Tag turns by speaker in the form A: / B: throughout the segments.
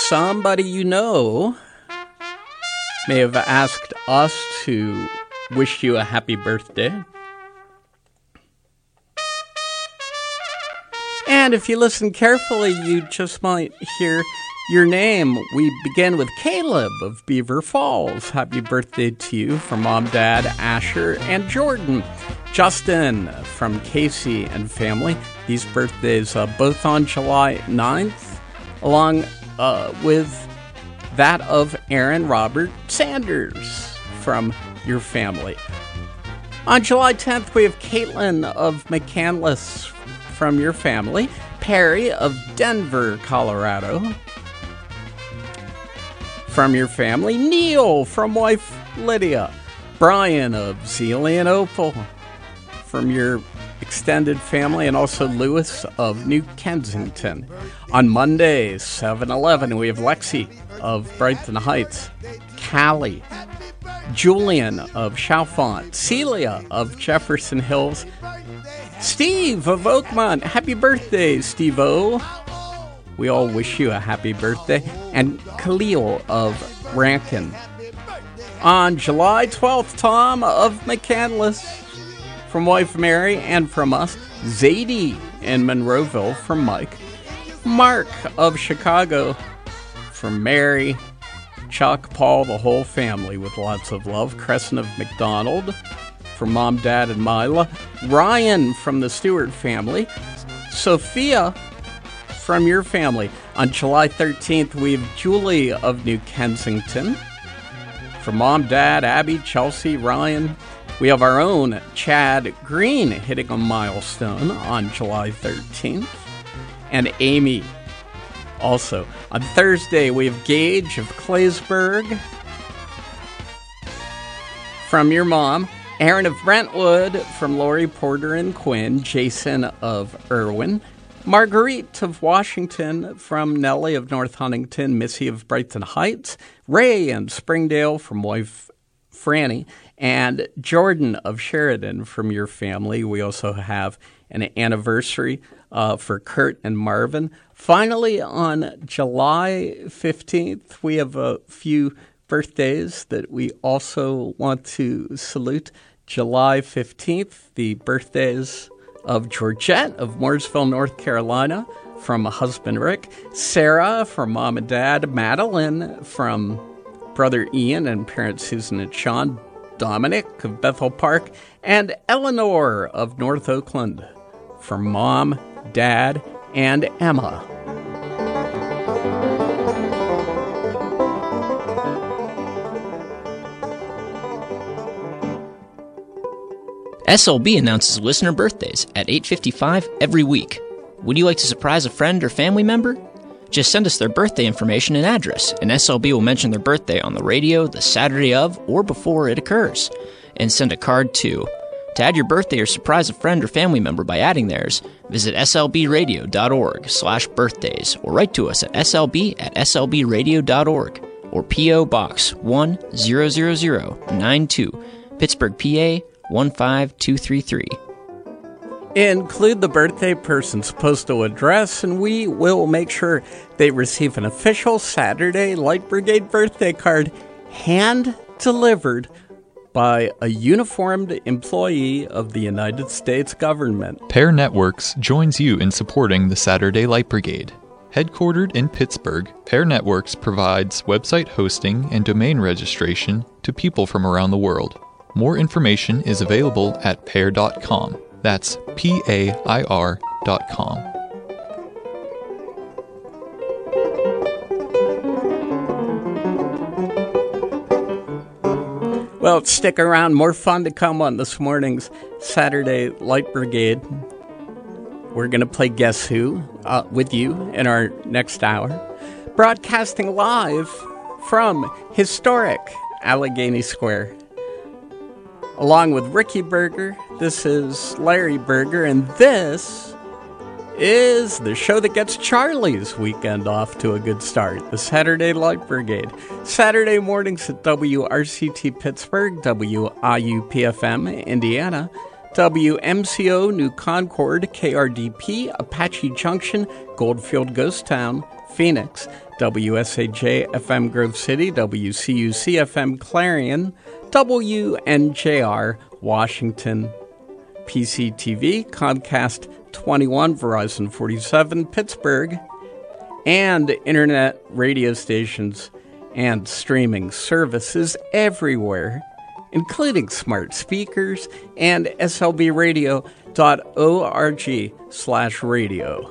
A: somebody you know may have asked us to wish you a happy birthday. And if you listen carefully, you just might hear your name. We begin with Caleb of Beaver Falls. Happy birthday to you from Mom, Dad, Asher, and Jordan. Justin from Casey and family. These birthdays both on July 9th, along with that of Aaron Robert Sanders from your family. On July 10th, we have Caitlin of McCandless from your family. Perry of Denver, Colorado from your family. Neil from wife Lydia. Brian of Zealy and Opal from your extended family, and also Lewis of New Kensington. On Monday, 7/11, we have Lexi of Brighton Heights, Callie, Julian of Chalfont, Celia of Jefferson Hills, Steve of Oakmont. Happy birthday, Steve-O. We all wish you a happy birthday. And Khalil of Rankin. On July 12th, Tom of McCandless from wife Mary, and from us, Zadie in Monroeville from Mike, Mark of Chicago from Mary, Chuck, Paul, the whole family with lots of love, Crescent of McDonald from Mom, Dad, and Mila, Ryan from the Stewart family, Sophia from your family. On July 13th, we have Julie of New Kensington from Mom, Dad, Abby, Chelsea, Ryan. We have our own Chad Green hitting a milestone on July 13th. And Amy also. On Thursday, we have Gage of Claysburg from your mom. Aaron of Brentwood from Lori Porter and Quinn. Jason of Irwin. Marguerite of Washington from Nellie of North Huntington. Missy of Brighton Heights. Ray and Springdale from wife Franny. And Jordan of Sheridan from your family. We also have an anniversary for Kurt and Marvin. Finally, on July 15th, we have a few birthdays that we also want to salute. July 15th, the birthdays of Georgette of Mooresville, North Carolina, from husband Rick. Sarah from Mom and Dad. Madeline from brother Ian and parents Susan and Sean. Dominic of Bethel Park, and Eleanor of North Oakland from Mom, Dad, and Emma.
B: SLB announces listener birthdays at 8:55 every week. Would you like to surprise a friend or family member? Just send us their birthday information and address, and SLB will mention their birthday on the radio the Saturday of or before it occurs, and send a card too. To add your birthday or surprise a friend or family member by adding theirs, visit slbradio.org/birthdays or write to us at slb@slbradio.org or P.O. Box 1000092, Pittsburgh, PA 15233.
A: Include the birthday person's postal address, and we will make sure they receive an official Saturday Light Brigade birthday card hand-delivered by a uniformed employee of the United States government.
C: Pear Networks joins you in supporting the Saturday Light Brigade. Headquartered in Pittsburgh, Pear Networks provides website hosting and domain registration to people from around the world. More information is available at pear.com. That's PAIR.com.
A: Well, stick around. More fun to come on this morning's Saturday Light Brigade. We're going to play Guess Who with you in our next hour. Broadcasting live from historic Allegheny Square. Along with Ricky Berger, this is Larry Berger, and this is the show that gets Charlie's weekend off to a good start, the Saturday Light Brigade. Saturday mornings at WRCT Pittsburgh, WIUPFM Indiana, WMCO New Concord, KRDP, Apache Junction, Goldfield Ghost Town, Phoenix, WSAJ FM Grove City, WCUC FM Clarion, WNJR Washington, PCTV, Comcast 21, Verizon 47, Pittsburgh, and internet radio stations and streaming services everywhere, including smart speakers and slbradio.org/radio.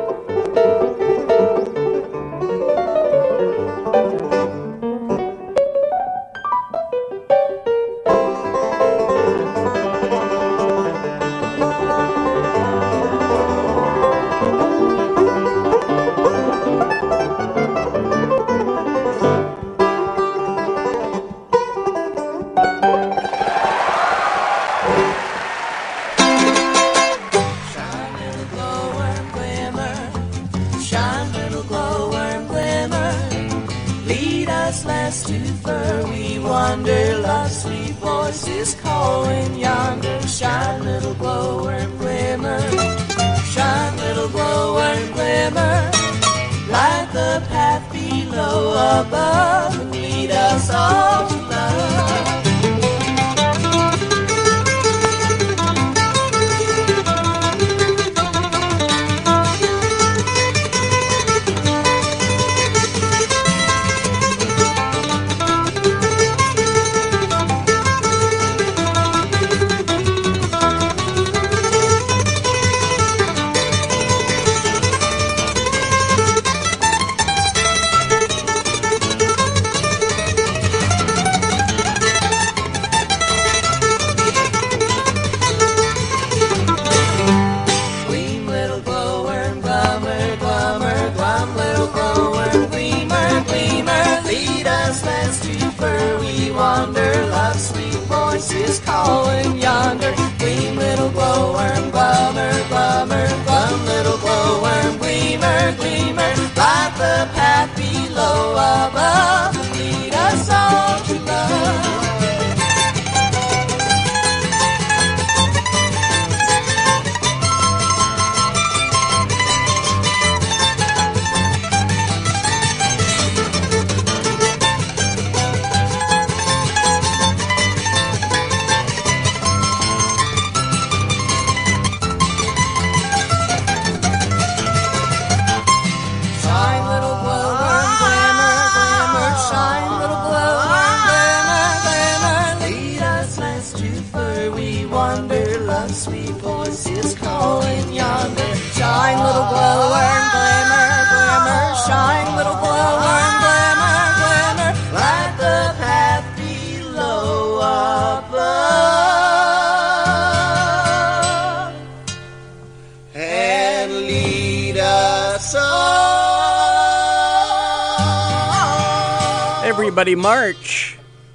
A: Everybody march.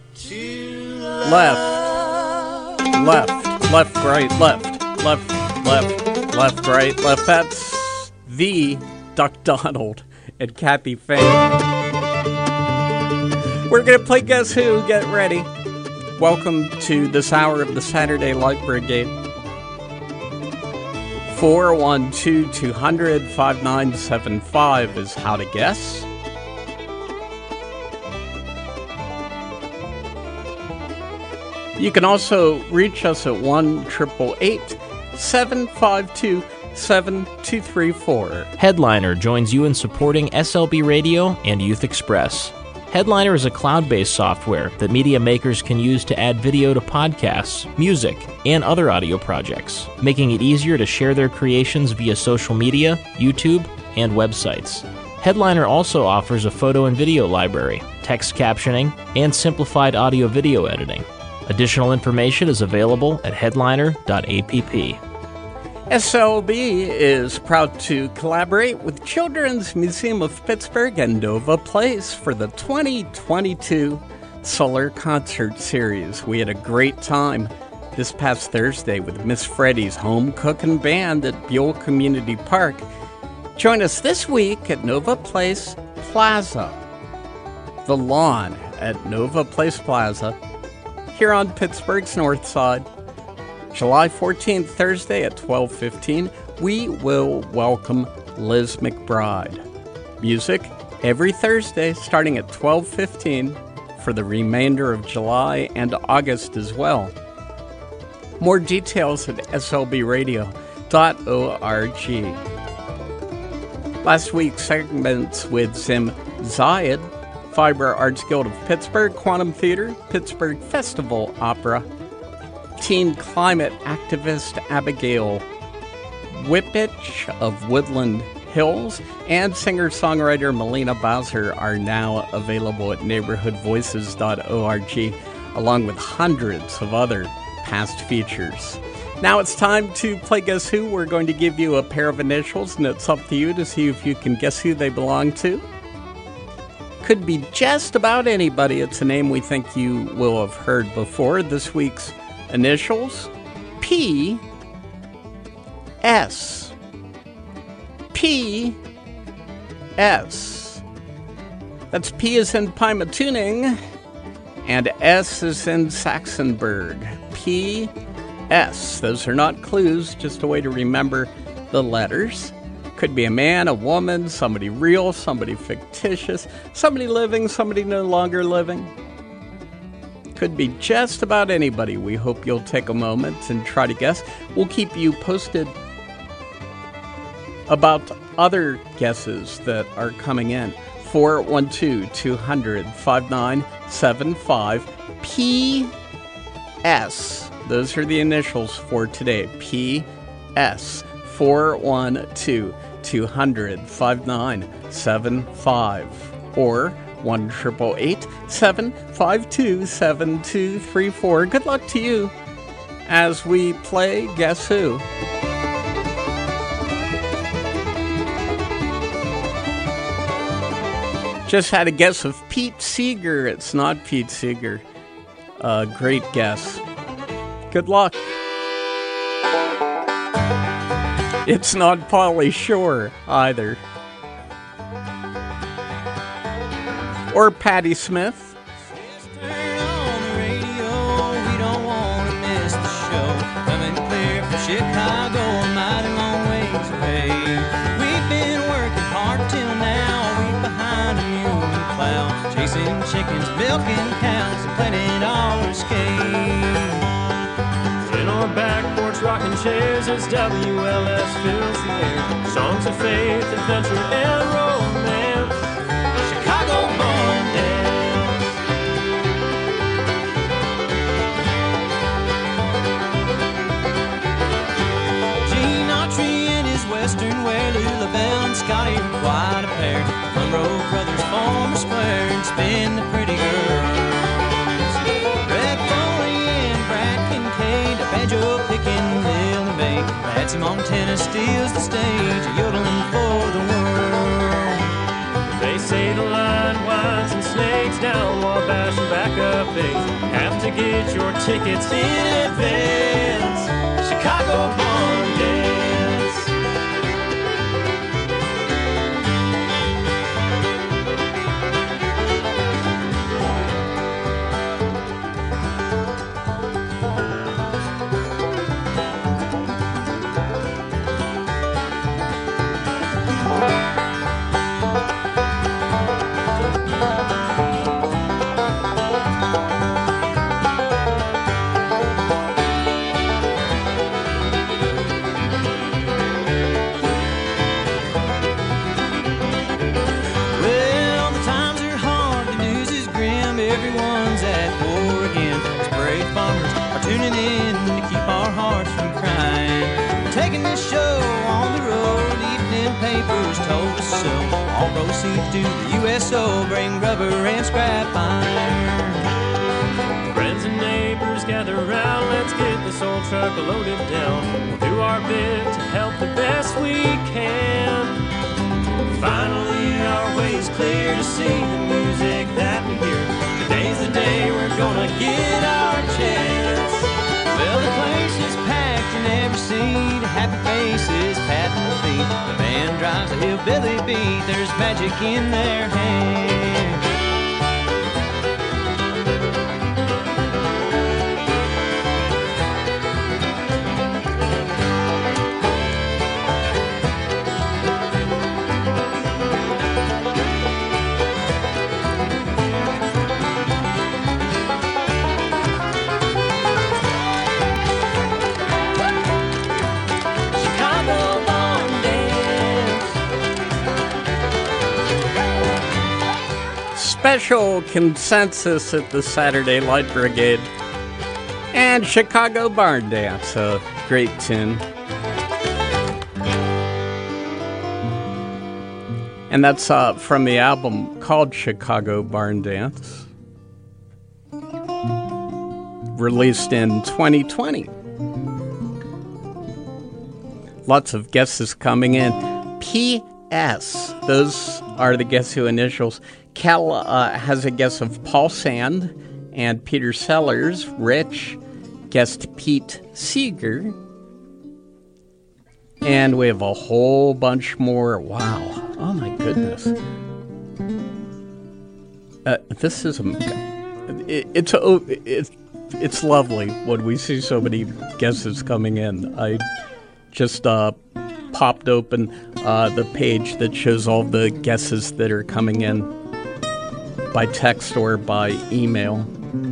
A: Left, left, left, right, left, left, left, left, right, left. That's the Duck Donald and Kathy Faye. We're going to play Guess Who. Get ready. Welcome to this hour of the Saturday Light Brigade. 412-200-5975 is how to guess. You can also reach us at 1-888-752-7234.
D: Headliner joins you in supporting SLB Radio and Youth Express. Headliner is a cloud-based software that media makers can use to add video to podcasts, music, and other audio projects, making it easier to share their creations via social media, YouTube, and websites. Headliner also offers a photo and video library, text captioning, and simplified audio-video editing. Additional information is available at headliner.app.
A: SLB is proud to collaborate with Children's Museum of Pittsburgh and Nova Place for the 2022 Solar Concert Series. We had a great time this past Thursday with Miss Freddie's Home Cookin' Band at Buell Community Park. Join us this week at Nova Place Plaza, the lawn at Nova Place Plaza, here on Pittsburgh's North Side. July 14th, Thursday at 12:15, we will welcome Liz McBride. Music every Thursday starting at 12:15 for the remainder of July and August as well. More details at slbradio.org. Last week's segments with Zim Zayed, Fiber Arts Guild of Pittsburgh, Quantum Theater, Pittsburgh Festival Opera, teen climate activist Abigail Whippich of Woodland Hills, and singer-songwriter Melina Bowser are now available at neighborhoodvoices.org, along with hundreds of other past features. Now it's time to play Guess Who. We're going to give you a pair of initials, and it's up to you to see if you can guess who they belong to. Could be just about anybody. It's a name we think you will have heard before. This week's initials, P, S. P, S. That's P as in Pymatuning, and S as in Saxonburg. P, S. Those are not clues, just a way to remember the letters. Could be a man, a woman, somebody real, somebody fictitious, somebody living, somebody no longer living. Could be just about anybody. We hope you'll take a moment and try to guess. We'll keep you posted about other guesses that are coming in. 412-200-5975. P.S. Those are the initials for today. P.S. 412-200-5975. Or 1-888-752-7234. Good luck to you as we play Guess Who. Just had a guess of Pete Seeger. It's not Pete Seeger. Great guess. Good luck. It's not Pauly Shore either. Or Patti Smith.
E: Turn on the radio, we don't want to miss the show. Coming clear from Chicago, a mighty long ways away. We've been working hard till now, we behind a human cloud. Chasing chickens, milking cows, and planning our escape.
F: In our back porch rocking chairs as WLS fills the air. Songs of faith, adventure, and romance. Chicago born dance.
E: Gene Autry and his western wear, Lou LaBelle and Scotty are quite a pair. Monroe brothers form a square and spin the pretty girls. Red Foley and Brad Kincaid, a banjo picking Lil and May. Patsy Montana steals the stage, yodeling for the world.
F: They say the line winds and snakes down Wabash and back up 8th. Have to get your tickets in advance. Chicago born dance.
E: Tuning in to keep our hearts from crying. Taking this show on the road, evening papers told us so. All proceeds to the USO bring rubber and scrap iron.
F: Friends and neighbors gather round, let's get this old truck loaded down. We'll do our bit to help the best we can. Finally our way is clear to see the music that we hear. Today's the day we're gonna get our chance. Well, the place is packed in every seat, happy faces patting the feet. The band drives a hillbilly beat, there's magic in their hands.
A: Special Consensus at the Saturday Light Brigade. And Chicago Barn Dance, a great tune. And that's from the album called Chicago Barn Dance, released in 2020. Lots of guesses coming in. P.S. Those are the Guess Who initials. Kel has a guess of Paul Sand and Peter Sellers. Rich guessed Pete Seeger. And we have a whole bunch more. Wow. Oh my goodness. This is it's lovely when we see so many guesses coming in. I just popped open the page that shows all the guesses that are coming in by text or by email.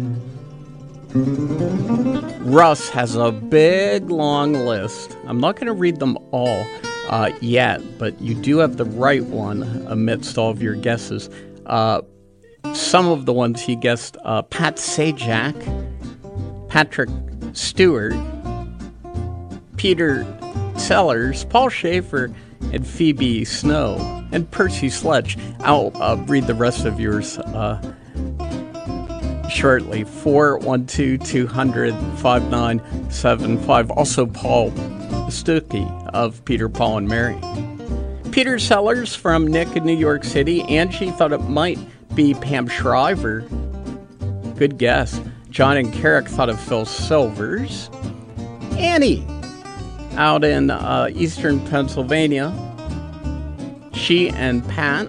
A: Russ has a big, long list. I'm not going to read them all yet, but you do have the right one amidst all of your guesses. Some of the ones he guessed, Pat Sajak, Patrick Stewart, Peter Sellers, Paul Schaefer, and Phoebe Snow, and Percy Sledge. I'll read the rest of yours shortly. 412-200-5975. Also Paul Stuckey of Peter, Paul, and Mary. Peter Sellers from Nick in New York City. Angie thought it might be Pam Shriver. Good guess. John and Carrick thought of Phil Silvers. Annie out in eastern Pennsylvania. She and Matt.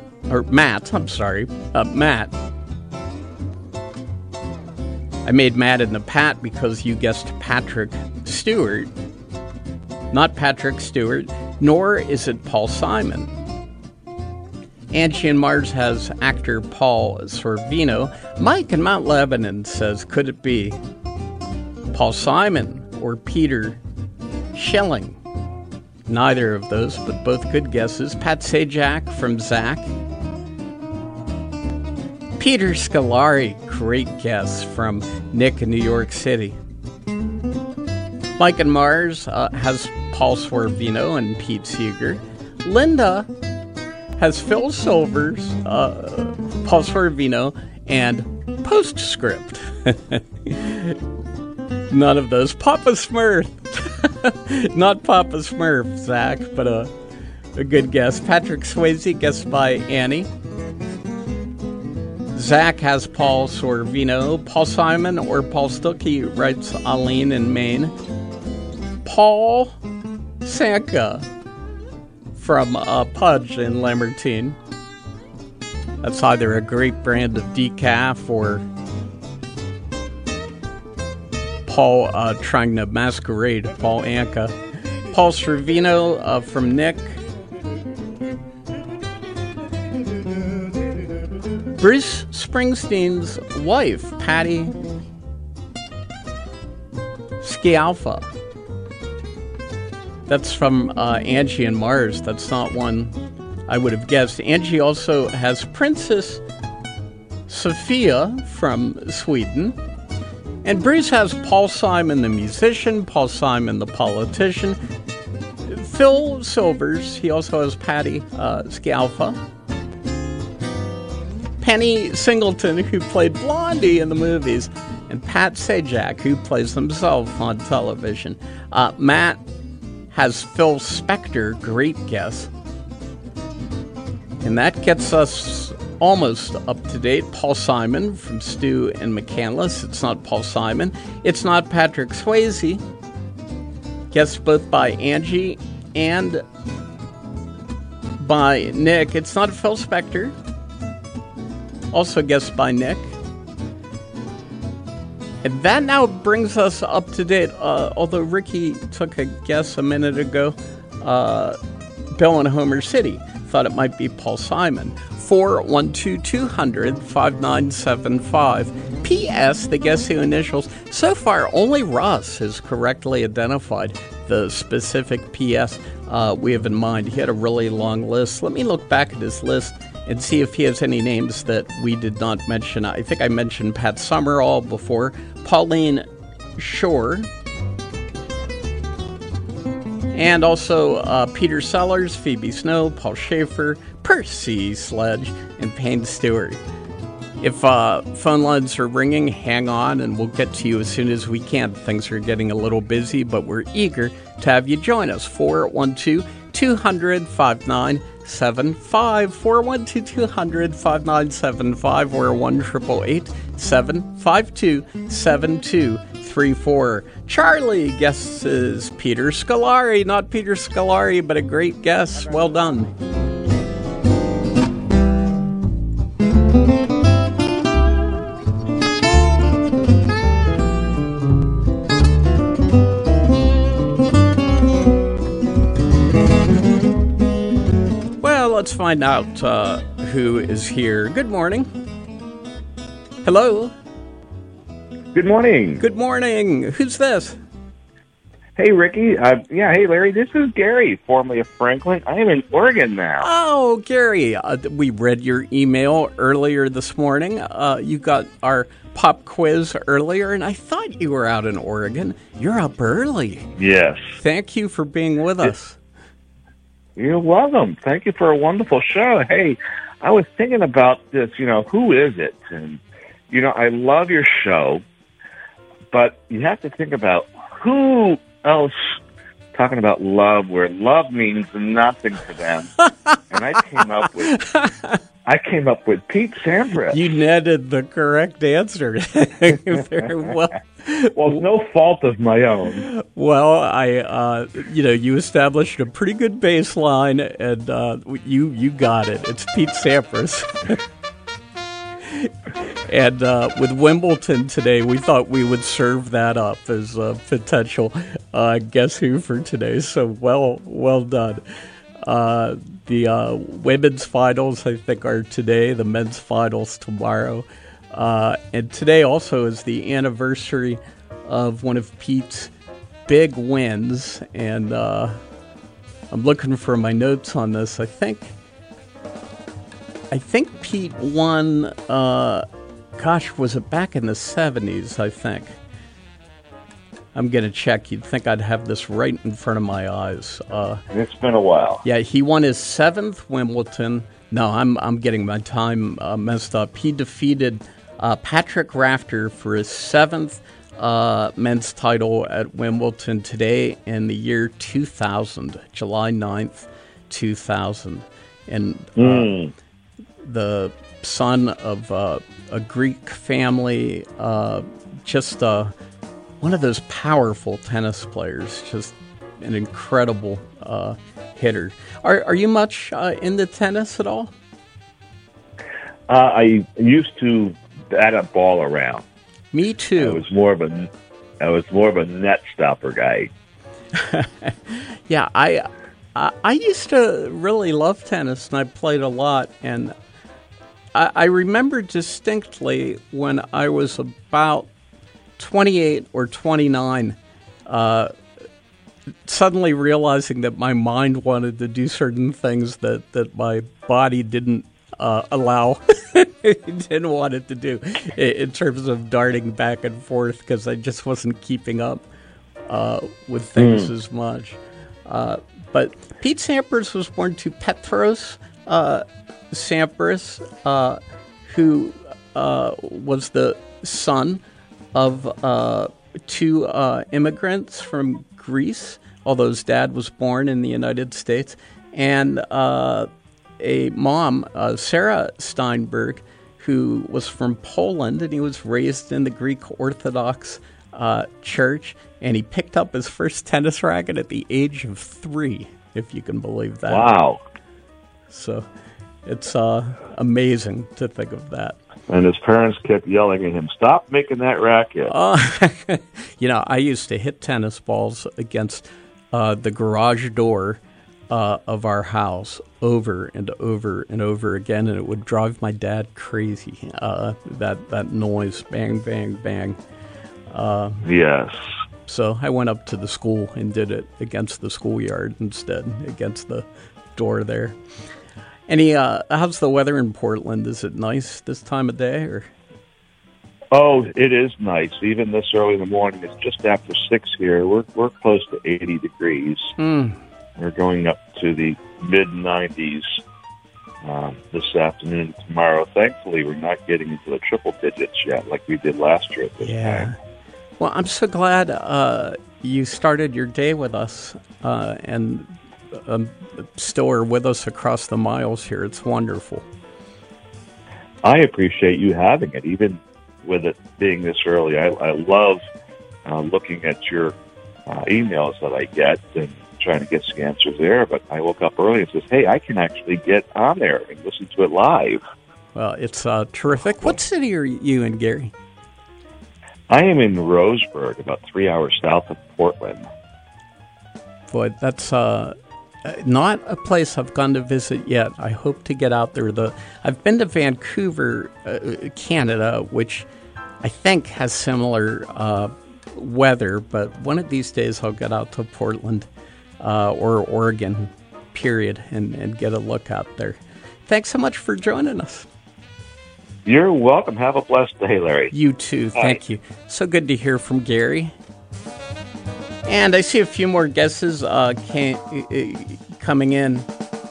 A: I made Matt and the Pat because you guessed Patrick Stewart. Not Patrick Stewart, nor is it Paul Simon. Angie and Mars has actor Paul Sorvino. Mike in Mount Lebanon says, could it be Paul Simon or Peter Schilling? Neither of those, but both good guesses. Pat Sajak from Zach. Peter Scolari, great guess from Nick in New York City. Mike and Mars has Paul Sorvino and Pete Seeger. Linda has Phil Silvers, Paul Sorvino, and Postscript. None of those. Papa Smurf. Not Papa Smurf, Zach, but a good guess. Patrick Swayze, guessed by Annie. Zach has Paul Sorvino. Paul Simon or Paul Stuckey, writes Aline in Maine. Paul Sanka from Pudge in Lamartine. That's either a great brand of decaf or Paul trying to masquerade, Paul Anka. Paul Sorvino from Nick. Bruce Springsteen's wife, Patty Scialfa. That's from Angie and Mars. That's not one I would have guessed. Angie also has Princess Sophia from Sweden. And Bruce has Paul Simon the musician, Paul Simon the politician, Phil Silvers. He also has Patty Scialfa. Penny Singleton, who played Blondie in the movies, and Pat Sajak, who plays himself on television. Matt has Phil Spector, great guess. And that gets us almost up to date. Paul Simon from Stu and McCandless. It's not Paul Simon. It's not Patrick Swayze. Guessed both by Angie and by Nick. It's not Phil Spector. Also guessed by Nick. And that now brings us up to date. Although Ricky took a guess a minute ago, Bill in Homer City thought it might be Paul Simon. 412-200-5975. P.S. The Guess Who initials. So far, only Russ has correctly identified the specific P.S. We have in mind. He had a really long list. Let me look back at his list and see if he has any names that we did not mention. I think I mentioned Pat Summerall before, Pauline Shore, and also Peter Sellers, Phoebe Snow, Paul Schaefer, Percy Sledge, and Payne Stewart. If phone lines are ringing, hang on, and we'll get to you as soon as we can. Things are getting a little busy, but we're eager to have you join us. 412-200-5975, 412-200-5975, or 1-888-752-7234. Charlie guesses Peter Scolari, not Peter Scolari, but a great guess. Well done. Let's find out who is here. Good morning. Hello.
G: Good morning.
A: Good morning. Who's this?
G: Hey, Ricky. Hey, Larry. This is Gary, formerly of Franklin. I am in Oregon now.
A: Oh, Gary. We read your email earlier this morning. You got our pop quiz earlier, and I thought you were out in Oregon. You're up early.
G: Yes.
A: Thank you for being with us.
G: You're welcome. Thank you for a wonderful show. Hey, I was thinking about this, who is it? And, I love your show, but you have to think about who else talking about love where love means nothing to them. And I came up with Pete Sampras.
A: You netted the correct answer. Very well.
G: Well, it's no fault of my own.
A: Well, you established a pretty good baseline, and you got it. It's Pete Sampras. And with Wimbledon today, we thought we would serve that up as a potential Guess Who for today. So well done. The women's finals, I think, are today. The men's finals tomorrow. And today also is the anniversary of one of Pete's big wins. And I'm looking for my notes on this. I think Pete won, was it back in the 70s, I think. I'm going to check. You'd think I'd have this right in front of my eyes.
G: It's been a while.
A: Yeah, he won his 7th Wimbledon. No, I'm getting my time messed up. He defeated Patrick Rafter for his 7th men's title at Wimbledon today in the year 2000, July 9th, 2000. And the son of a Greek family, just one of those powerful tennis players, just an incredible hitter. Are you much into tennis at all?
G: I used to bat a ball around.
A: Me too.
G: I was more of a net stopper guy.
A: Yeah, I used to really love tennis, and I played a lot. And I remember distinctly when I was about 28 or 29, suddenly realizing that my mind wanted to do certain things that my body didn't allow. It didn't want it to do in terms of darting back and forth, because I just wasn't keeping up with things as much. But Pete Sampras was born to Petros Sampras, who was the son of two immigrants from Greece, although his dad was born in the United States, and a mom, Sarah Steinberg, who was from Poland, and he was raised in the Greek Orthodox Church, and he picked up his first tennis racket at the age of 3, if you can believe that.
G: Wow.
A: So it's amazing to think of that.
G: And his parents kept yelling at him, "Stop making that racket."
A: I used to hit tennis balls against the garage door of our house over and over and over again, and it would drive my dad crazy, that noise, bang, bang, bang.
G: Yes.
A: So I went up to the school and did it against the schoolyard instead, against the door there. How's the weather in Portland? Is it nice this time of day? Or?
G: Oh, it is nice. Even this early in the morning, it's just after 6 here. We're close to 80 degrees. We're going up to the mid-90s this afternoon and tomorrow. Thankfully, we're not getting into the triple digits yet like we did last year at this time.
A: Well, I'm so glad you started your day with us and still are with us across the miles here. It's wonderful.
G: I appreciate you having it, even with it being this early. I love looking at your emails that I get and trying to get some answers there, but I woke up early and says, hey, I can actually get on there and listen to it live.
A: Well, it's terrific. What city are you in, Gary?
G: I am in Roseburg, about 3 hours south of Portland.
A: Boy, that's not a place I've gone to visit yet. I hope to get out there. I've been to Vancouver, Canada, which I think has similar weather, but one of these days I'll get out to Portland or Oregon, period, and get a look out there. Thanks so much for joining us.
G: You're welcome. Have a blessed day, Larry.
A: You too. Thank you. So good to hear from Gary. And I see a few more guesses coming in.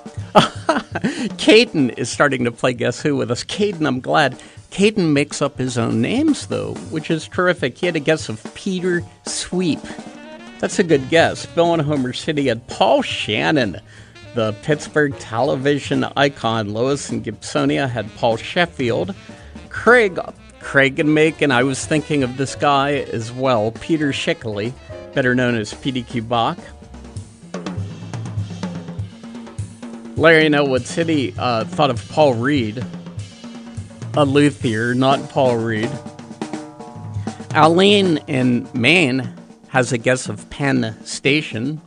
A: Caden is starting to play Guess Who with us. Caden, I'm glad. Caden makes up his own names, though, which is terrific. He had a guess of Peter Sweep. That's a good guess. Bill in Homer City had Paul Shannon, the Pittsburgh television icon. Lois in Gibsonia had Paul Sheffield. Craig in Macon, I was thinking of this guy as well. Peter Schickley, better known as PDQ Bach. Larry in Elwood City thought of Paul Reed, a luthier, not Paul Reed. Aline in Maine has a guess of Penn Station.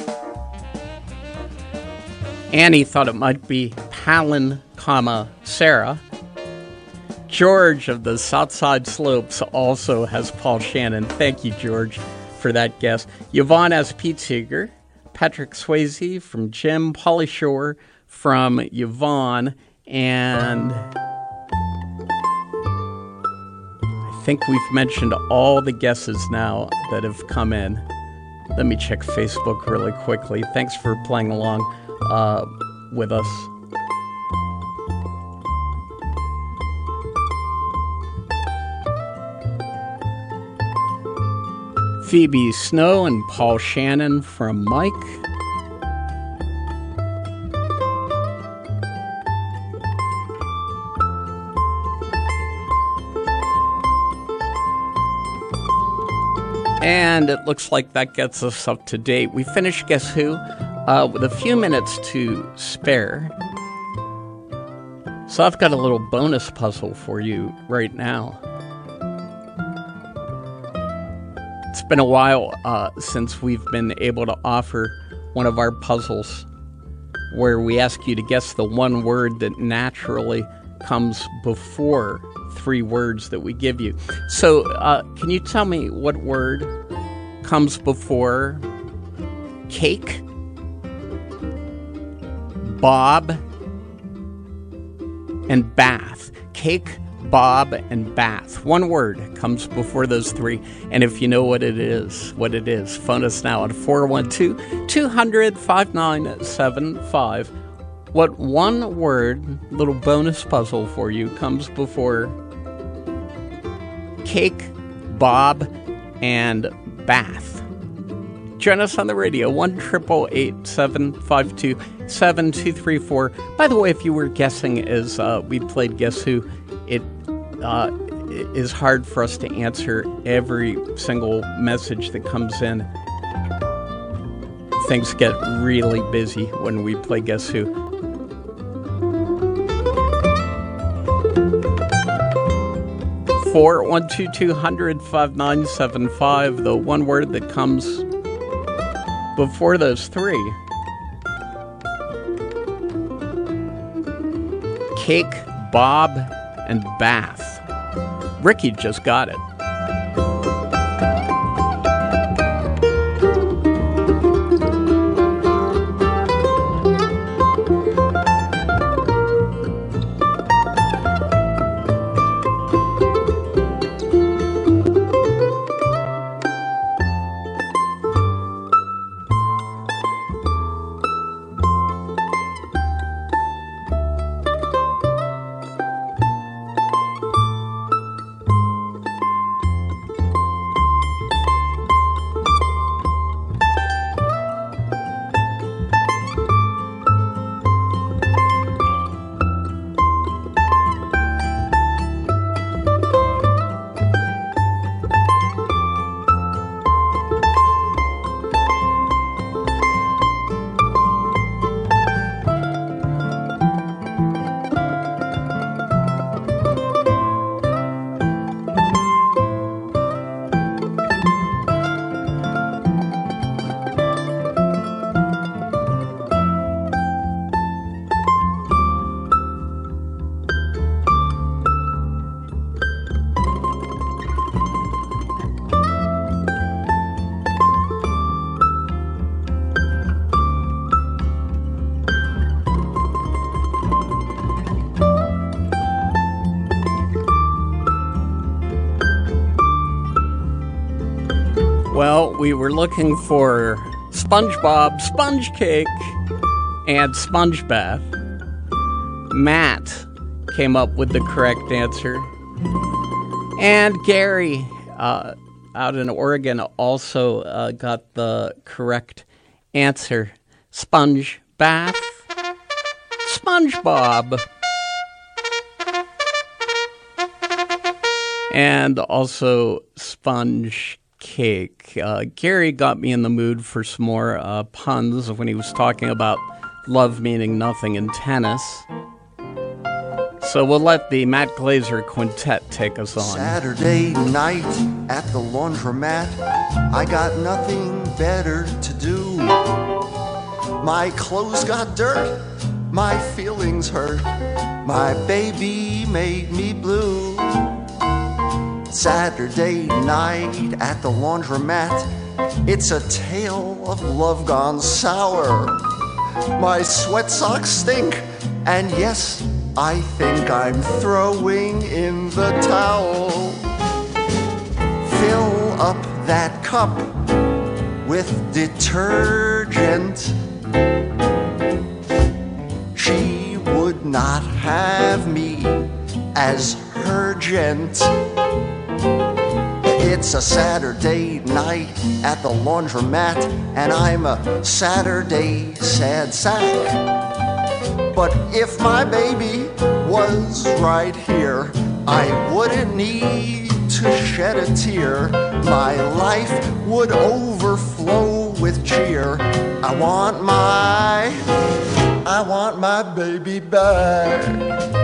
A: Annie thought it might be Palin, Sarah. George of the Southside Slopes also has Paul Shannon. Thank you, George, for that guess. Yvonne has Pete Seeger. Patrick Swayze from Jim. Pauly Shore from Yvonne. And I think we've mentioned all the guesses now that have come in. Let me check Facebook really quickly. Thanks for playing along with us. Phoebe Snow and Paul Shannon from Mike. And it looks like that gets us up to date. We finished Guess Who with a few minutes to spare. So I've got a little bonus puzzle for you right now. It's been a while since we've been able to offer one of our puzzles where we ask you to guess the one word that naturally comes before 3 words that we give you. So can you tell me what word comes before cake, Bob, and bath? Cake, Bob, and bath. One word comes before those 3. And if you know what it is, phone us now at 412-200-5975. What one word, little bonus puzzle for you, comes before cake, Bob, and bath? Join us on the radio, 1-888-752-7234. By the way, if you were guessing as we played Guess Who, it is hard for us to answer every single message that comes in. Things get really busy when we play Guess Who. 412-200-5975, the one word that comes before those 3. Cake, Bob, and bath. Ricky just got it. we were looking for SpongeBob, Sponge Cake, and Sponge Bath. Matt came up with the correct answer. And Gary, out in Oregon, also got the correct answer. Sponge Bath, SpongeBob. And also Sponge Cake. Gary got me in the mood for some more puns when he was talking about love meaning nothing in tennis. So we'll let the Matt Glazer Quintet take us on.
H: Saturday night at the laundromat, I got nothing better to do. My clothes got dirt, my feelings hurt, my baby made me blue. Saturday night at the laundromat, it's a tale of love gone sour. My sweat socks stink, and yes, I think I'm throwing in the towel. Fill up that cup with detergent. She would not have me as her gent. It's a Saturday night at the laundromat, and I'm a Saturday sad sack. But if my baby was right here, I wouldn't need to shed a tear. My life would overflow with cheer. I want my baby back.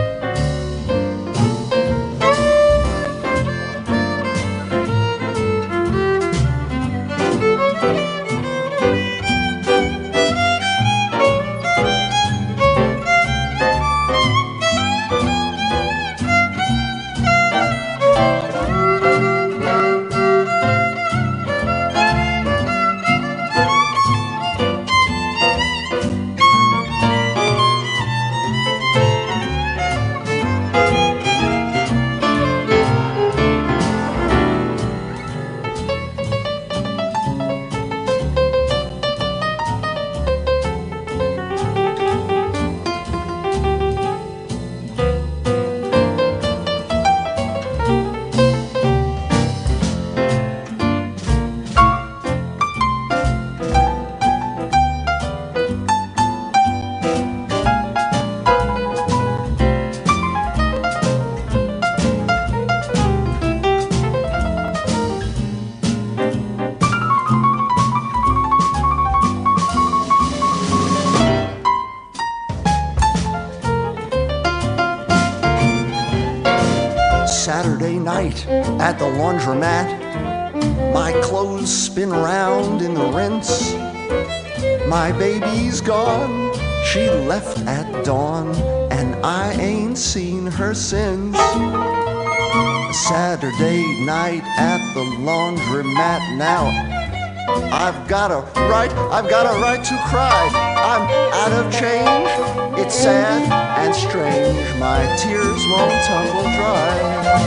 H: Saturday night at the laundromat, my clothes spin round in the rinse. My baby's gone, she left at dawn, and I ain't seen her since. Saturday night at the laundromat now, I've got a right to cry. I'm out of change, it's sad and strange, my tears won't tumble dry.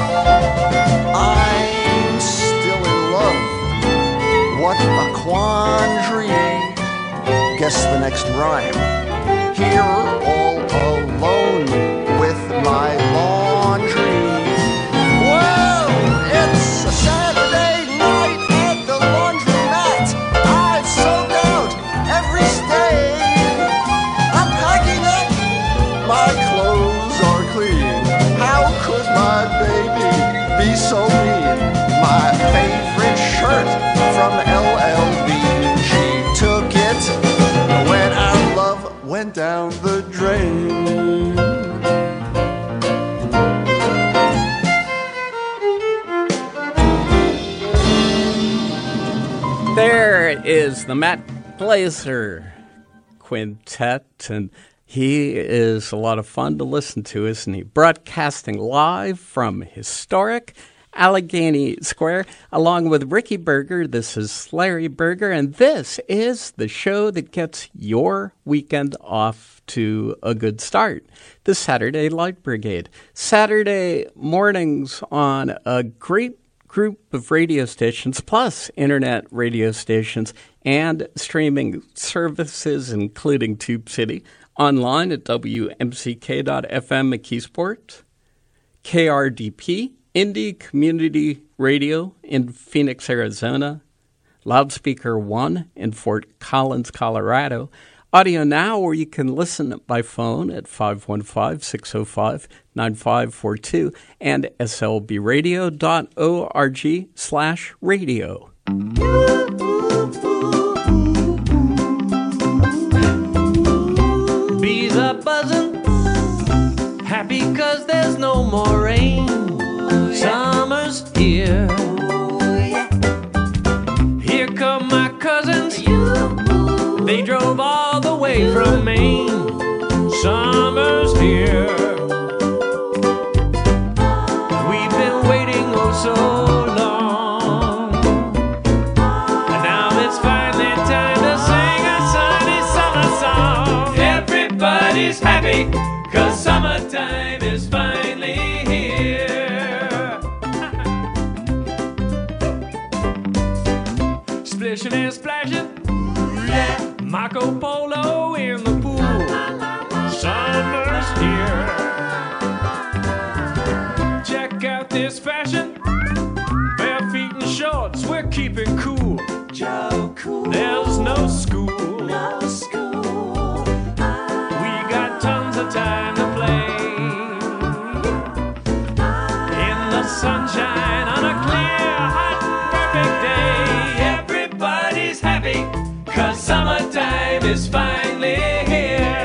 H: I'm still in love, what a quandary. Guess the next rhyme, here all alone with my laundry. Well, it's a Saturday night at the laundromat. I've soaked out every stain. I'm packing up, my clothes are clean. How could my baby be so mean? My favorite shirt from LL Bean, she took it when our love went down the drain.
A: There is the Matt Glazer Quintet, and he is a lot of fun to listen to, isn't he? Broadcasting live from historic Allegheny Square, along with Ricky Berger. This is Larry Berger, and this is the show that gets your weekend off to a good start. The Saturday Light Brigade. Saturday mornings on a great group of radio stations, plus internet radio stations and streaming services, including Tube City, online at WMCK.FM McKeesport, KRDP, Indie Community Radio in Phoenix, Arizona, Loudspeaker One in Fort Collins, Colorado, Audio Now, where you can listen by phone at 515-605-9542, and slbradio.org/radio.
E: Bees are buzzing, happy 'cause there's no more rain. Summer's here. Here come my cousins. They drove all the way from Maine. Summer's here. We've been waiting oh so long. And now it's finally time to sing a sunny summer song. Everybody's happy 'cause summertime is finally here. Splishing and splashing, Marco Polo in the pool. Summer's here. Check out this fashion. Bare feet and shorts, we're keeping cool. There's no school. We got tons of time to play. In the sunshine on a clear, hot, perfect day. Everybody's happy 'cause summertime is finally here.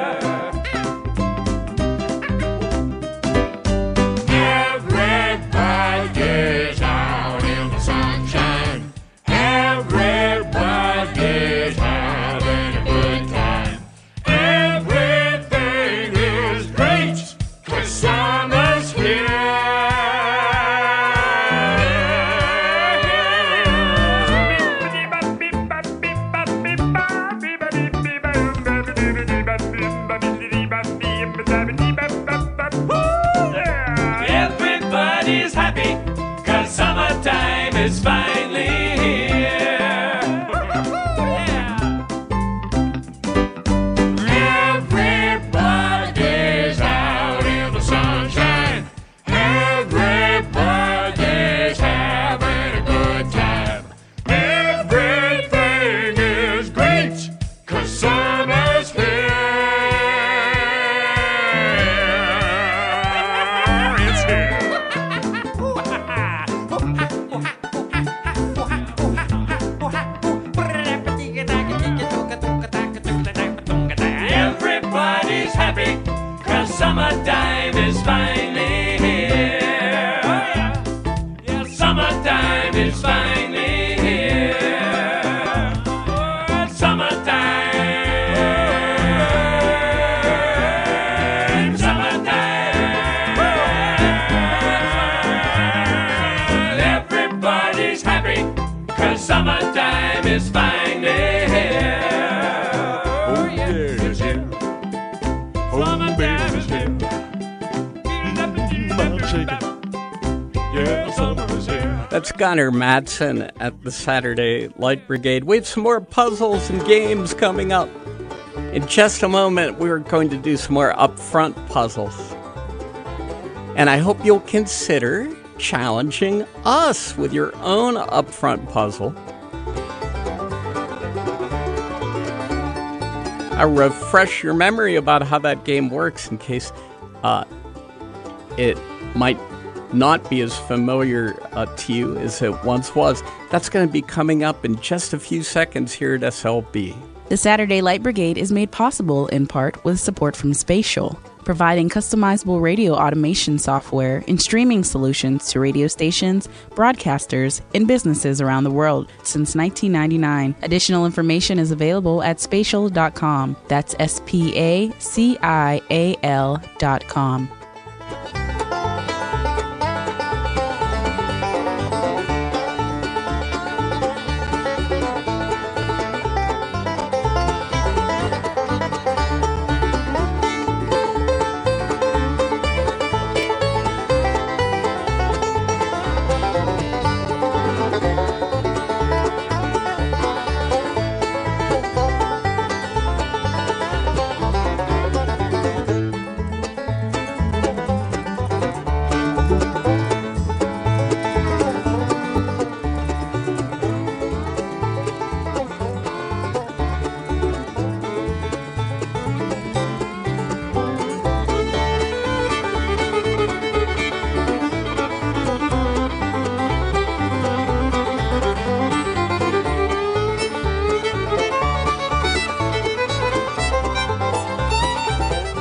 E: Everybody's out in the sunshine. Everybody's having a good time. Everything is great 'cause summer's here. Everybody's happy 'cause summertime is finally here. Everybody's out in the sunshine. Everybody's having a good time. Everything is great 'cause summer's here. It's here. Everybody's happy 'cause summertime is finally here. Yeah, summertime is finally here. Oh, summertime, summertime. Everybody's happy 'cause summertime is finally here. Oh, yeah, it's here. Summertime is here. Yeah, summer is here.
A: That's Gunnar Madsen at the Saturday Light Brigade. We have some more puzzles and games coming up. In just a moment, we're going to do some more upfront puzzles. And I hope you'll consider challenging us with your own upfront puzzle. I'll refresh your memory about how that game works in case it might not be as familiar to you as it once was. That's going to be coming up in just a few seconds here at SLB.
I: The Saturday Light Brigade is made possible in part with support from Spatial, providing customizable radio automation software and streaming solutions to radio stations, broadcasters, and businesses around the world since 1999. Additional information is available at spatial.com. That's SPACIAL.com.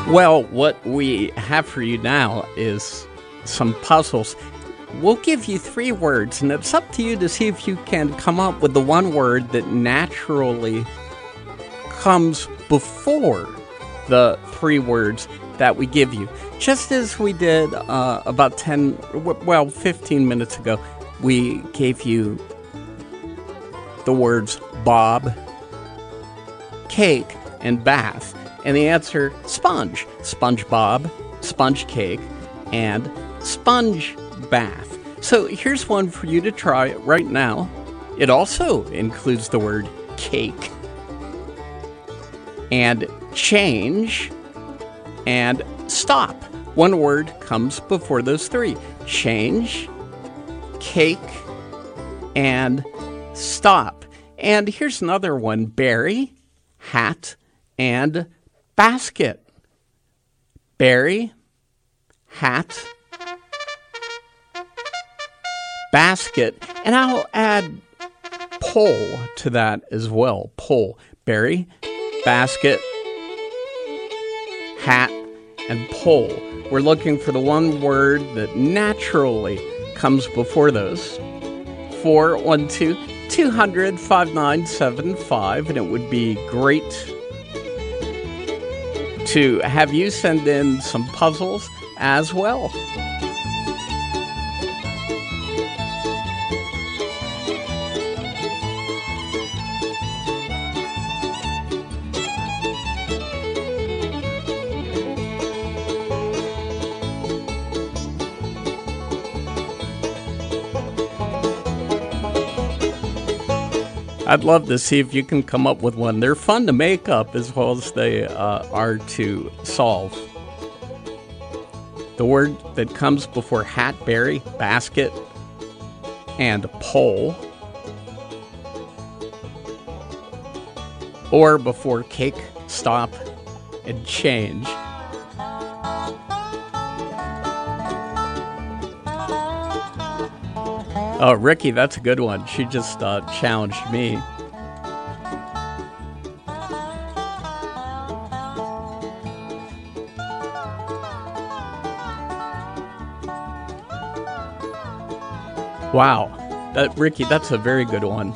A: Well, what we have for you now is some puzzles. We'll give you 3 words, and it's up to you to see if you can come up with the one word that naturally comes before the 3 words that we give you. Just as we did about 15 minutes ago, we gave you the words Bob, cake, and bath. And the answer, sponge. SpongeBob, sponge cake, and sponge bath. So here's one for you to try right now. It also includes the word cake, and change, and stop. One word comes before those 3. Change, cake, and stop. And here's another one. Berry, hat, and basket. Berry, hat, basket. And I'll add pole to that as well. Pole. Berry, basket, hat, and pole. We're looking for the one word that naturally comes before those. 412-200-5975, and it would be great to have you send in some puzzles as well. I'd love to see if you can come up with one. They're fun to make up as well as they are to solve. The word that comes before hat, berry, basket, and pole. Or before cake, stop, and change. Oh, Ricky, that's a good one. She just challenged me. Wow. Ricky, that's a very good one.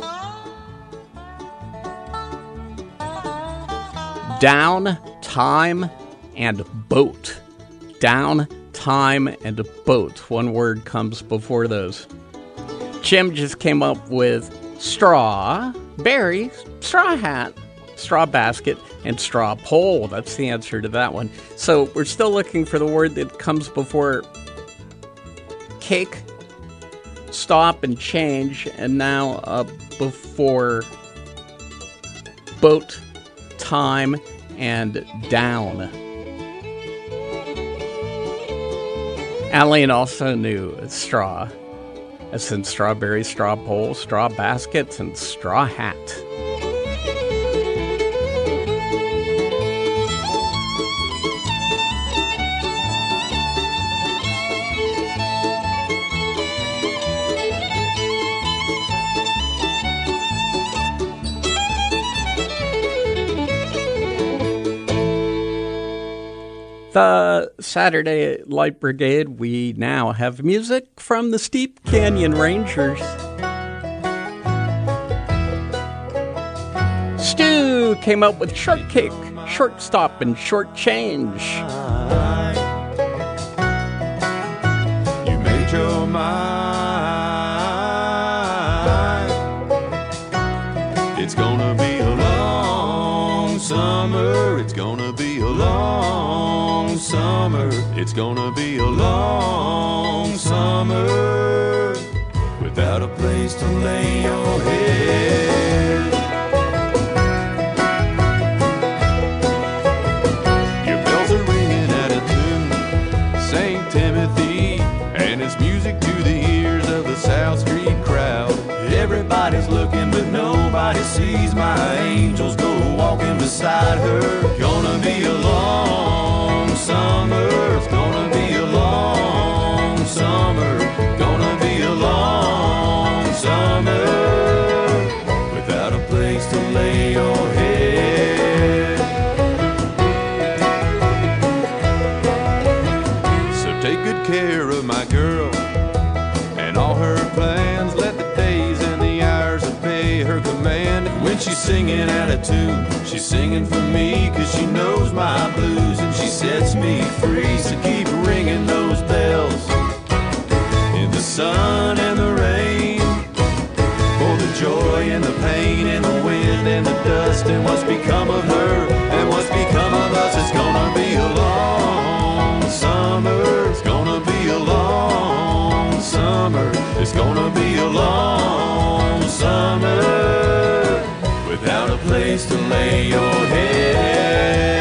A: Down, time, and boat. Down, time, and boat. One word comes before those. Jim just came up with straw, berry, straw hat, straw basket, and straw pole. That's the answer to that one. So we're still looking for the word that comes before cake, stop, and change, and now before boat, time, and down. Aline also knew straw. As in strawberry, straw pole, straw baskets, and straw hat. The Saturday Light Brigade, we now have music from the Steep Canyon Rangers. Stu came up with shortcake, shortstop, and short change.
J: You made your mind. It's gonna be a long summer. It's gonna be a long summer. It's gonna be a long summer without a place to lay your head. Your bells are ringing out of tune, St. Timothy, and it's music to the ears of the South Street crowd. Everybody's looking but nobody sees my angels go walking beside her. Gonna be a long summer. It's gonna be a long summer. Gonna be a long summer without a place to lay your head. care of my girl and all her plans. Let the days and the hours obey her command. When she's singing out of tune, she's singing for me, 'cause she knows my blues and she sets me free. So keep ringing those bells in the sun and the rain, for the joy and the pain and the wind and the dust, and what's become of her and what's become of us. It's gonna be a long summer. It's gonna be a long summer. It's gonna be a long summer without a place to lay your head.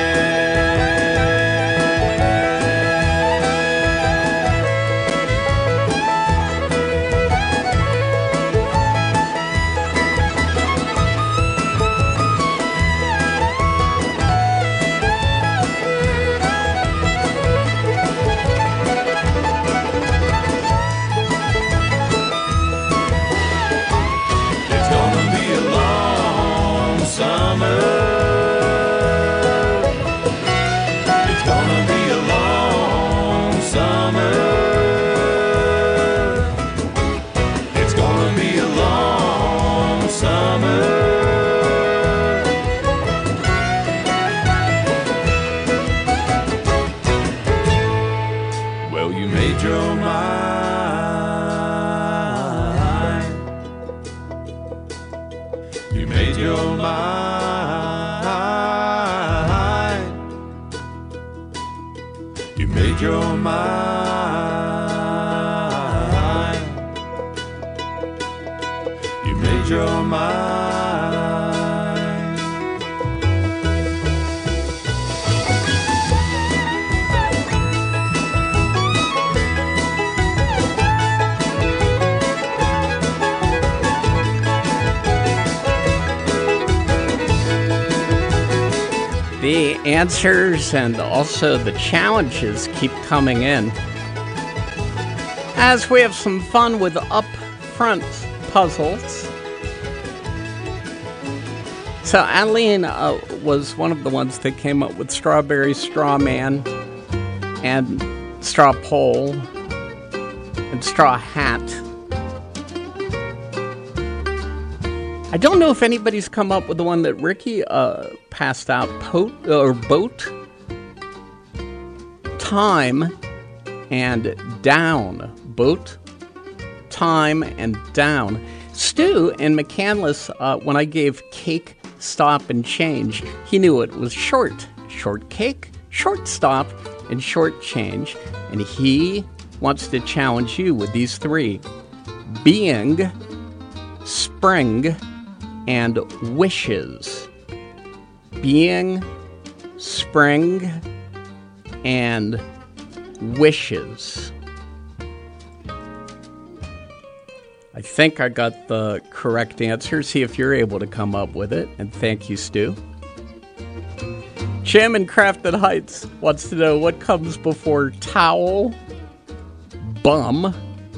A: The answers and also the challenges keep coming in as we have some fun with up-front puzzles. So Aline was one of the ones that came up with Strawberry Straw Man and Straw Pole and Straw Hat. I don't know if anybody's come up with the one that Ricky passed out, boat, time, and down. Boat, time, and down. Stu in McCandless, when I gave cake, stop, and change, he knew it was short. Short cake, short stop, and short change. And he wants to challenge you with these three: being, spring, and wishes. Being, spring, and wishes. I think I got the correct answer. See if you're able to come up with it. And thank you, Stu. Jim in Crafton Heights wants to know what comes before towel, bum,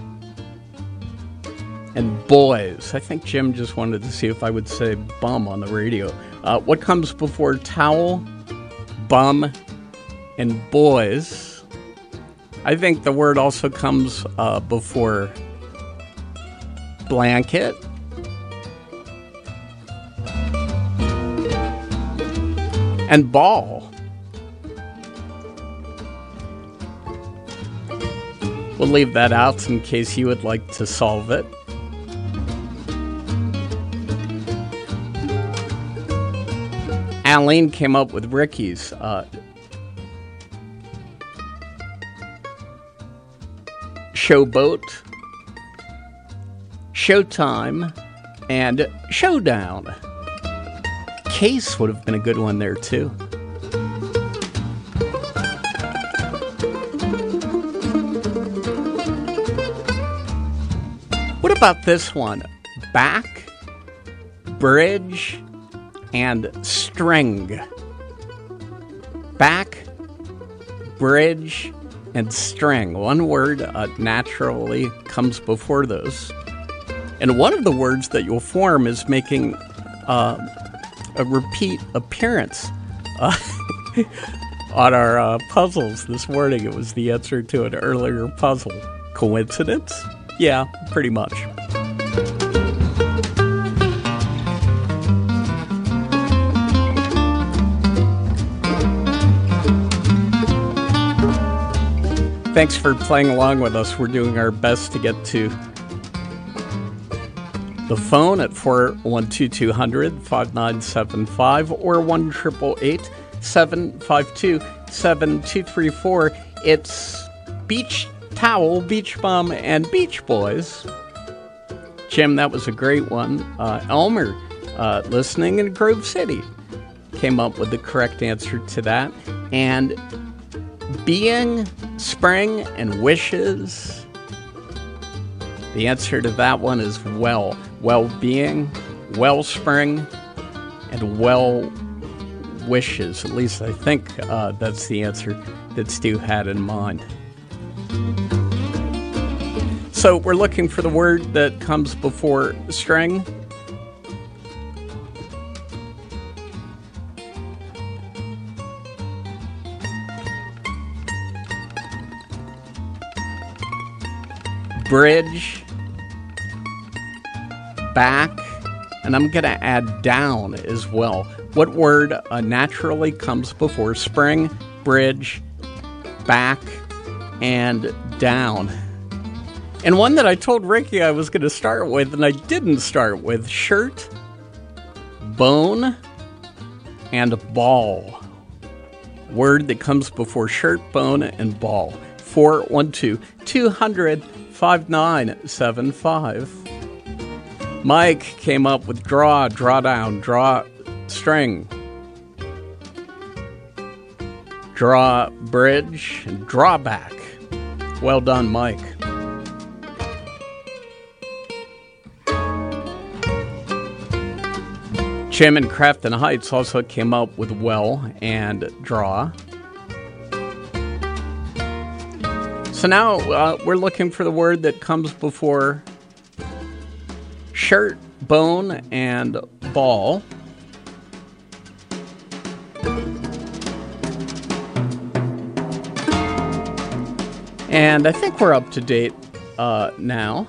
A: and boys. I think Jim just wanted to see if I would say bum on the radio. What comes before towel, bum, and boys? I think the word also comes before blanket, and ball. We'll leave that out in case you would like to solve it. Aline came up with Ricky's. Showboat, Showtime, and Showdown. Case would have been a good one there, too. What about this one? Back, bridge, and string. Back, bridge, and string. One word naturally comes before those. And one of the words that you'll form is making a repeat appearance on our puzzles this morning. It was the answer to an earlier puzzle. Coincidence? Yeah, pretty much. Thanks for playing along with us. We're doing our best to get to the phone at 412-200-5975 or 1-888-752-7234. It's Beach Towel, Beach Bum, and Beach Boys. Jim, that was a great one. Elmer, listening in Grove City, came up with the correct answer to that. And being, spring, and wishes. The answer to that one is well. Well-being, wellspring, and well wishes. At least I think that's the answer that Stu had in mind. So we're looking for the word that comes before string. Bridge, back, and I'm going to add down as well. What word naturally comes before spring, bridge, back, and down? And one that I told Ricky I was going to start with, and I didn't start with: shirt, bone, and ball. Word that comes before shirt, bone, and ball. 412-200-5975. Mike came up with draw, draw down, draw string, draw bridge, and draw back. Well done, Mike. Jim in Crafton Heights also came up with well and draw. So now we're looking for the word that comes before shirt, bone, and ball. And I think we're up to date now.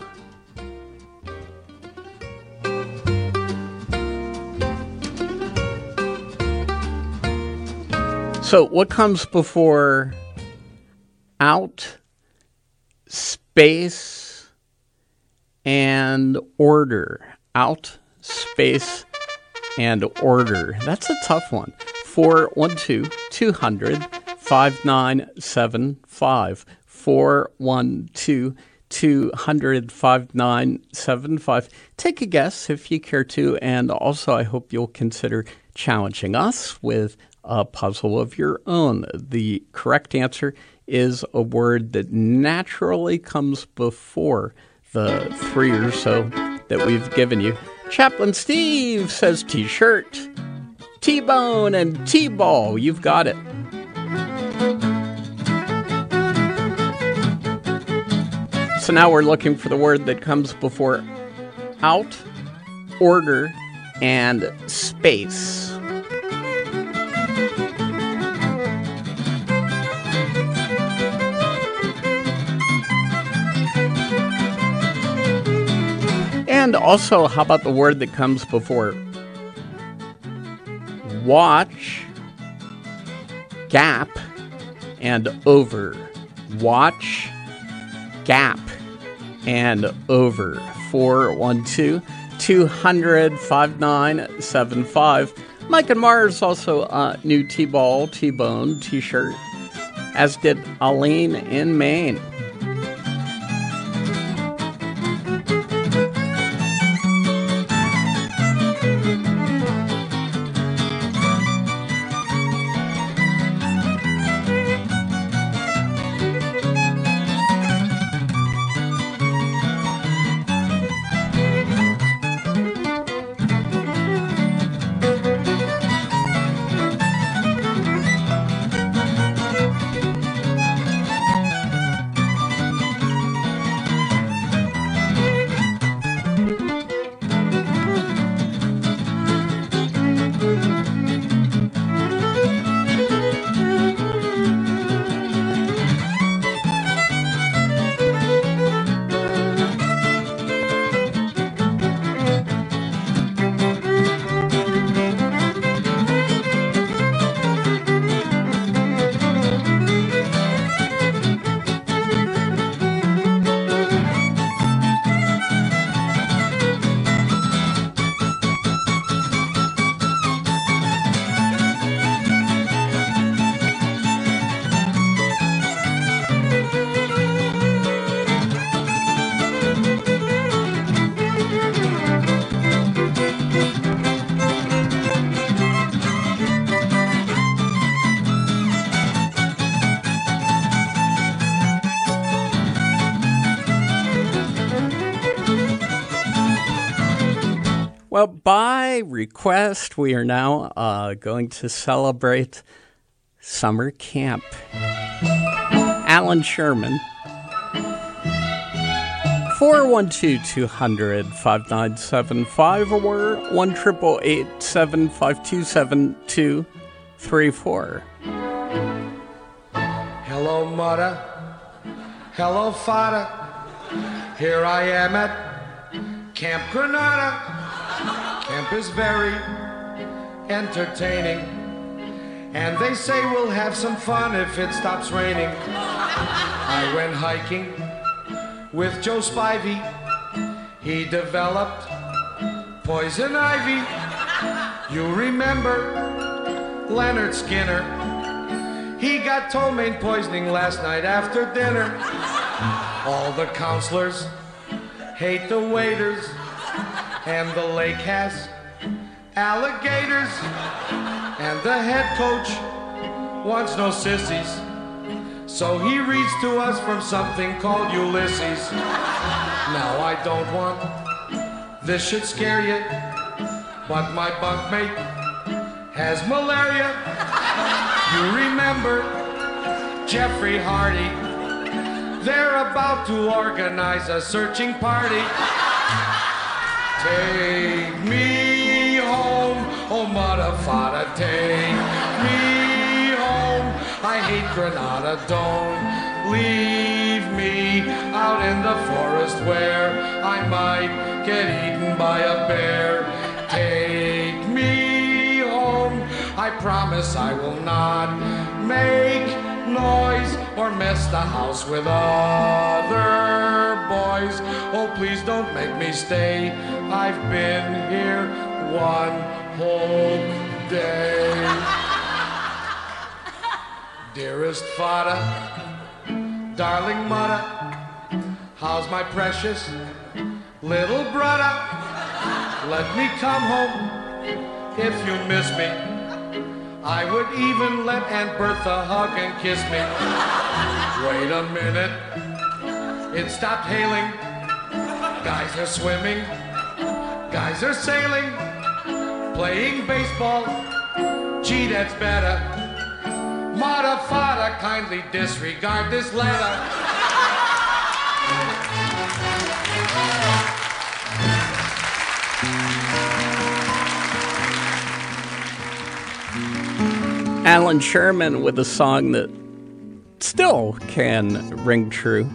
A: So what comes before out, space, and order? Out, space, and order. That's a tough one. 412-200-5975. 412-200-5975. Take a guess if you care to, and also I hope you'll consider challenging us with a puzzle of your own. The correct answer is a word that naturally comes before the three or so that we've given you. Chaplain Steve says T-shirt, T-bone, and T-ball. You've got it. So now we're looking for the word that comes before out, order, and space. And also, how about the word that comes before watch, gap, and over? Watch, gap, and over. 412-200-5975. Mike and Mars also new T-ball, T-bone, T-shirt, as did Aline in Maine. Well, by request, we are now going to celebrate summer camp. Alan Sherman, 412-200-5975 or 1-888-752-7234.
K: Hello, mother. Hello, father. Here I am at Camp Granada. Camp is very entertaining, and they say we'll have some fun if it stops raining. I went hiking with Joe Spivey. He developed poison ivy. You remember Leonard Skinner? He got ptomaine poisoning last night after dinner. All the counselors hate the waiters, and the lake has alligators, and the head coach wants no sissies, so he reads to us from something called Ulysses. Now I don't want this should scare you, but my bunkmate has malaria. You remember Jeffrey Hardy? They're about to organize a searching party. Take me home, oh mother, father, take me home. I hate Granada, don't leave me out in the forest where I might get eaten by a bear. Take me home, I promise I will not make noise or mess the house with other boys. Oh, please don't make me stay. I've been here one whole day. Dearest father, darling mother, how's my precious little brother? Let me come home if you miss me. I would even let Aunt Bertha hug and kiss me. Wait a minute, it stopped hailing. Guys are swimming, guys are sailing, playing baseball. Gee, that's better. Mother, father, kindly disregard this letter.
A: Alan Sherman with a song that still can ring true.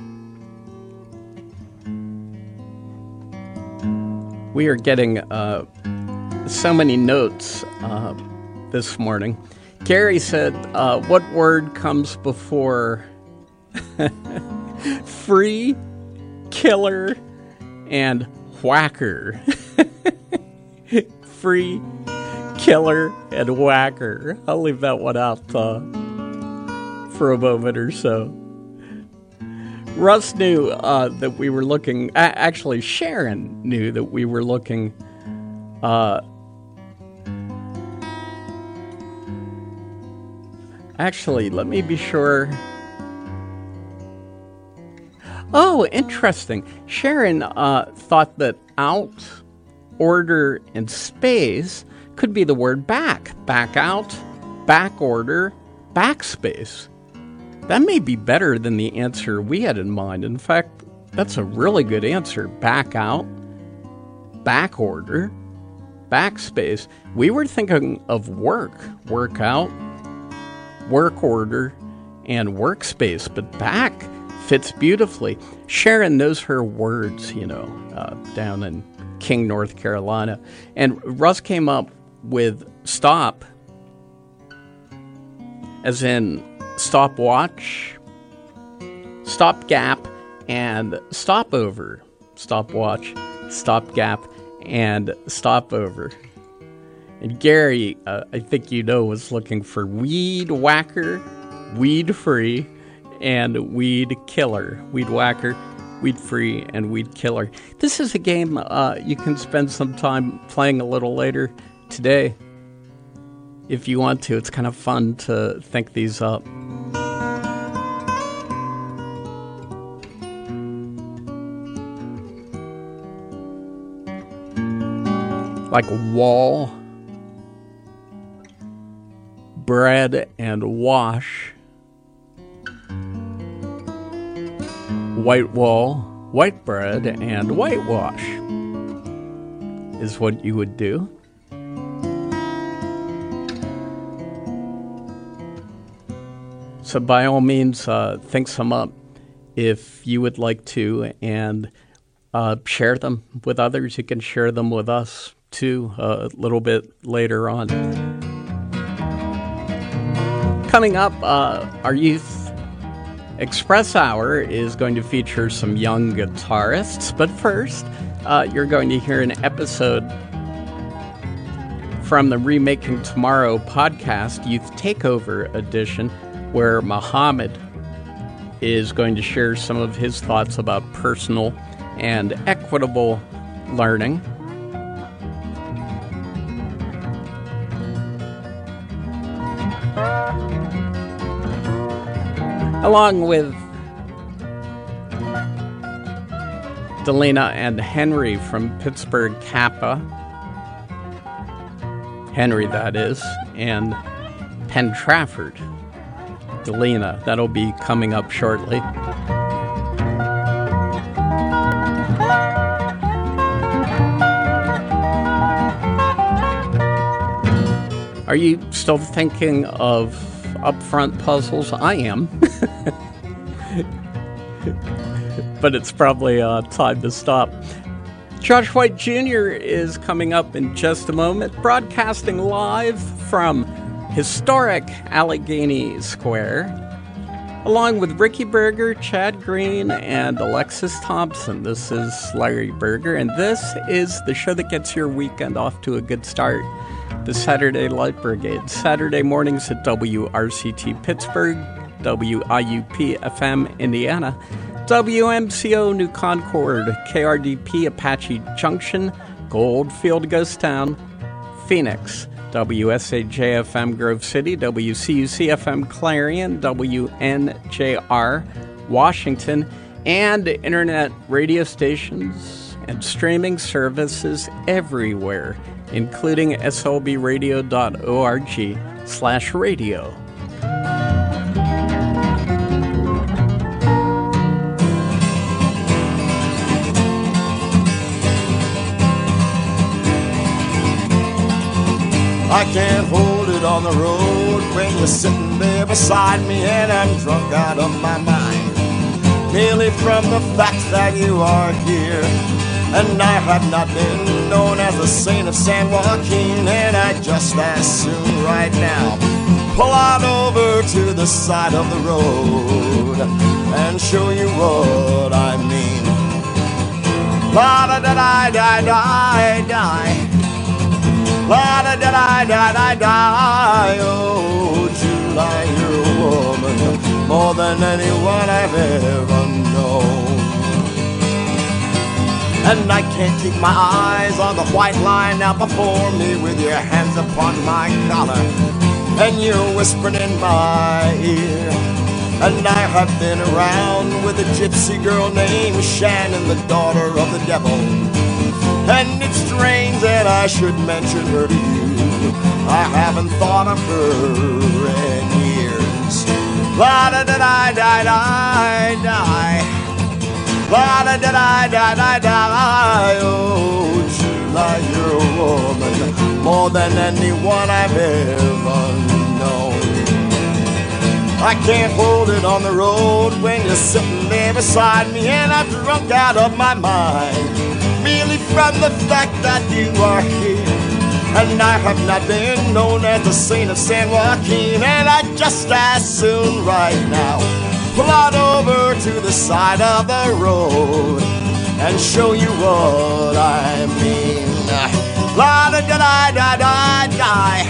A: We are getting so many notes this morning. Gary said, what word comes before free, killer, and whacker? Free, killer, and whacker. I'll leave that one out for a moment or so. Russ knew that we were looking... actually, Sharon knew that we were looking... actually, let me be sure... Oh, interesting. Sharon thought that out, order, and space could be the word back. Back out, back order, backspace. That may be better than the answer we had in mind. In fact, that's a really good answer. Back out, back order, backspace. We were thinking of work. Work out, work order, and workspace. But back fits beautifully. Sharon knows her words, down in King, North Carolina. And Russ came up with stop, as in stopwatch, stopgap, and stopover. Stopwatch, stopgap, and stopover. And Gary, I think was looking for weed whacker, weed free, and weed killer. Weed whacker, weed free, and weed killer. This is a game you can spend some time playing a little later today if you want to. It's kind of fun to think these up. like wall, bread and wash, white wall, white bread, and whitewash is what you would do. So by all means, think some up if you would like to, and share them with others. You can share them with us too a little bit later on. Coming up, our Youth Express Hour is going to feature some young guitarists, but first, you're going to hear an episode from the Remaking Tomorrow podcast, Youth Takeover Edition, where Muhammad is going to share some of his thoughts about personal and equitable learning. Along with Delina and Henry from Pittsburgh Kappa. Henry, that is, and Penn Trafford. Delina, that'll be coming up shortly. Are you still thinking of upfront puzzles? I am. But it's probably time to stop. Josh White Jr. is coming up in just a moment, broadcasting live from historic Allegheny Square, along with Ricky Berger, Chad Green, and Alexis Thompson. This is Larry Berger, and this is the show that gets your weekend off to a good start. The Saturday Light Brigade, Saturday mornings at WRCT Pittsburgh, WIUP FM Indiana, WMCO New Concord, KRDP Apache Junction, Goldfield Ghost Town, Phoenix, WSAJ-FM Grove City, WCUC-FM Clarion, WNJR Washington, and internet radio stations and streaming services everywhere, including slbradio.org/radio.
L: I can't hold it on the road when you're sitting there beside me and I'm drunk out of my mind, merely from the fact that you are here. And I have not been known as the saint of San Joaquin, and I just as soon right now pull out over to the side of the road and show you what I mean. La-da-da-da-da-da-da-da. La-da-da-da-da-da-da. Oh, July, you're a woman more than anyone I've ever known. And I can't keep my eyes on the white line now before me, with your hands upon my collar and you're whispering in my ear. And I have been around with a gypsy girl named Shannon, the daughter of the devil, and it's strange that I should mention her to you. I haven't thought of her in years. La-da-da-da-da-da-da. La-da-da-da-da-da-da. Oh, July, you're a woman more than anyone I've ever known. I can't hold it on the road when you're sitting there beside me and I'm drunk out of my mind, merely from the fact that you are here. And I have not been known as the saint of San Joaquin, and I just as soon right now pull out over to the side of the road and show you what I mean. La-da-da-da-da-da-da.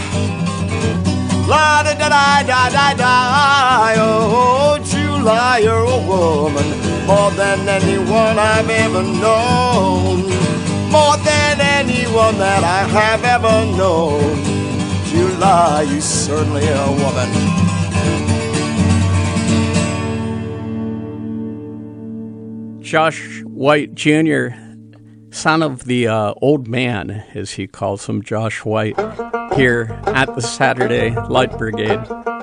L: La-da-da-da-da-da-da. Oh, July, you're a woman more than anyone I've ever known, more than anyone that I have ever known. July, you certainly are a woman.
A: Josh White Jr. son of the old man, as he calls him, Josh White, here at the Saturday Light Brigade.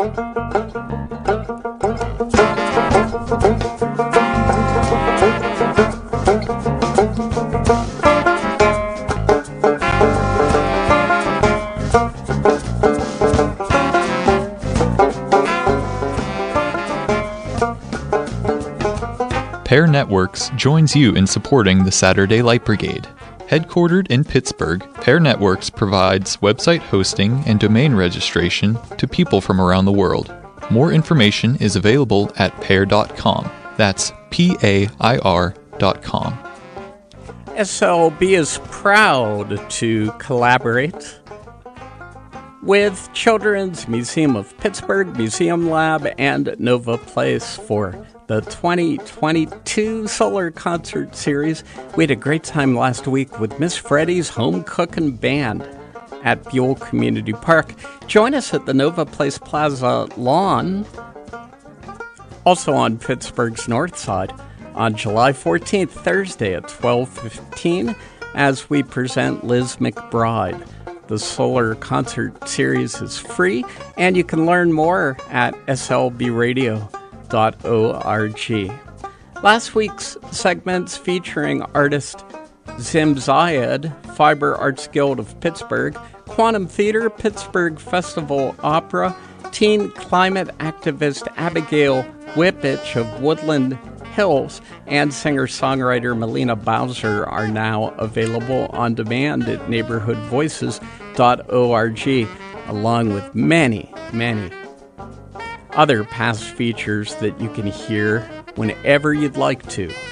C: Pear Networks joins you in supporting the Saturday Light Brigade. Headquartered in Pittsburgh, Pear Networks provides website hosting and domain registration to people from around the world. More information is available at pear.com. That's PAIR.com.
A: SLB is proud to collaborate with Children's Museum of Pittsburgh, Museum Lab, and Nova Place for the 2022 Solar Concert Series. We had a great time last week with Miss Freddie's Home Cookin' Band at Buell Community Park. Join us at the Nova Place Plaza lawn, also on Pittsburgh's north side, on July 14th, Thursday at 12:15, as we present Liz McBride. The Solar Concert Series is free, and you can learn more at slbradio.org. Last week's segments featuring artist Zim Zayed, Fiber Arts Guild of Pittsburgh, Quantum Theater, Pittsburgh Festival Opera, teen climate activist Abigail Whippich of Woodland Hills, and singer-songwriter Melina Bowser are now available on demand at neighborhoodvoices.org, along with many, many other past features that you can hear whenever you'd like to.